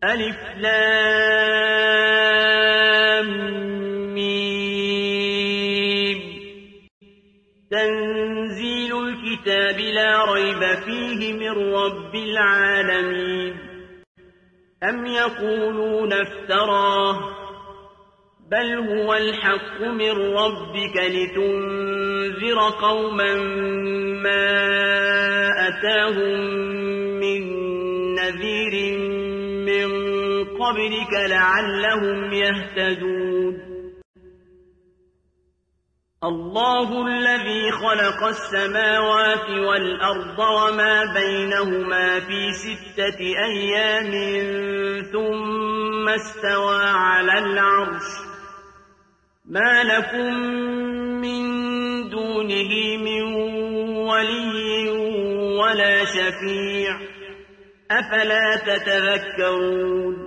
ألف لام ميم. تنزيل الكتاب لا ريب فيه من رب العالمين. أم يقولون افتراه بل هو الحق من ربك لتنذر قوما ما أتاهم من نذير من قبلك لعلهم يهتدون. الله الذي خلق السماوات والأرض وما بينهما في 6 أيام ثم استوى على العرش. ما لكم من دونه من ولي ولا شفيع أفلا تتذكرون.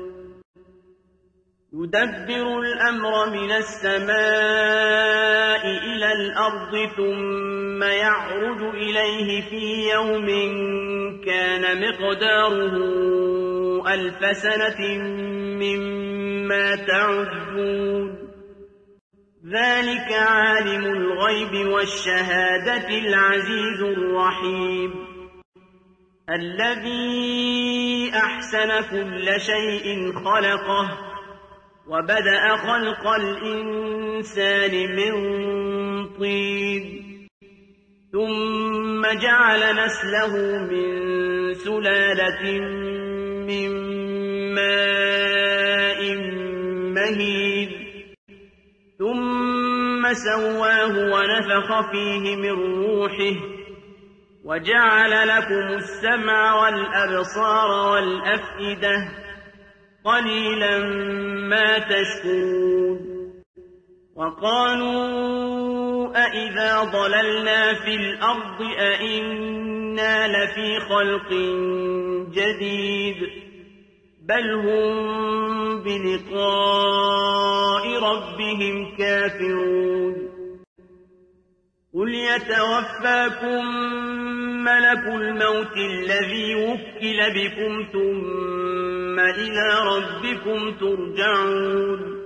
يدبر الأمر من السماء إلى الأرض ثم يعرج إليه في يوم كان مقداره 1000 سنة مما تعدون. ذلك عالم الغيب والشهادة العزيز الرحيم. الذي أحسن كل شيء خلقه وبدأ خلق الإنسان من طين ثم جعل نسله من سلالة من ماء مهين ثم سواه ونفخ فيه من روحه وجعل لكم السمع والأبصار والأفئدة قليلا ما تشكرون. وقالوا أإذا ضللنا في الأرض أإنا لفي خلق جديد بل هم بلقاء ربهم كافرون. قل يتوفاكم ملك الموت الذي وكل بكم ثم إلى ربكم ترجعون.